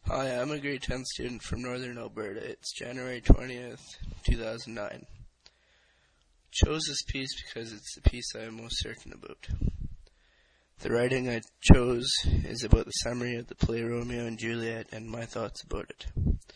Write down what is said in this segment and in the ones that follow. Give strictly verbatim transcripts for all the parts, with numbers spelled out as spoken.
Hi, I'm a grade ten student from Northern Alberta. It's January twentieth, two thousand nine. Chose this piece because it's the piece I am most certain about. The writing I chose is about the summary of the play Romeo and Juliet and my thoughts about it.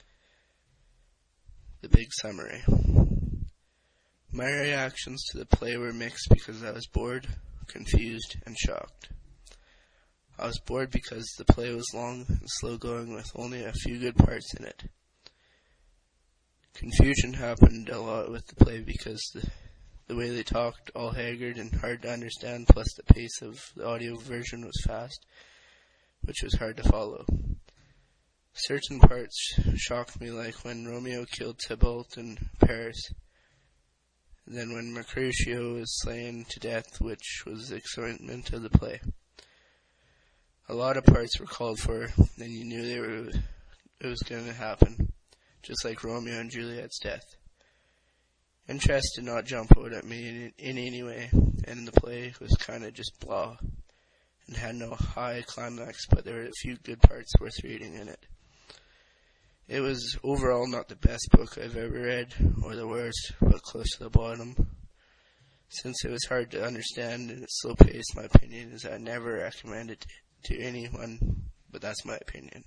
The big summary. My reactions to the play were mixed because I was bored, confused, and shocked. I was bored because the play was long and slow-going with only a few good parts in it. Confusion happened a lot with the play because the, the way they talked, all haggard and hard to understand, plus the pace of the audio version was fast, which was hard to follow. Certain parts shocked me, like when Romeo killed Tybalt in Paris, and then when Mercutio was slain to death, which was the excitement of the play. A lot of parts were called for, and you knew they were it was going to happen, just like Romeo and Juliet's death. Interest did not jump out at me in, in any way, and the play was kind of just blah, and had no high climax, but there were a few good parts worth reading in it. It was overall not the best book I've ever read, or the worst, but close to the bottom. Since it was hard to understand and it's slow paced, my opinion is I never recommend it to anyone, but that's my opinion.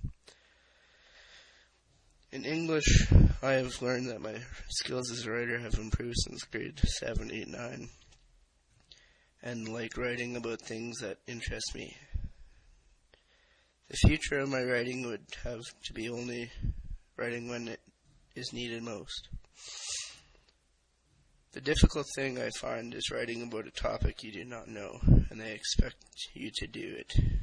In English, I have learned that my skills as a writer have improved since grade seven, eight, nine, and like writing about things that interest me. The future of my writing would have to be only writing when it is needed most. The difficult thing I find is writing about a topic you do not know, and they expect you to do it.